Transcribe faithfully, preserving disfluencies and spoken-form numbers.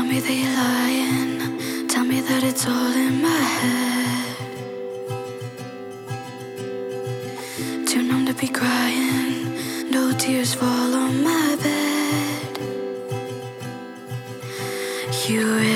me that you're lying. Tell me that it's all in my head. Too numb to be crying. No tears fall on my bed. You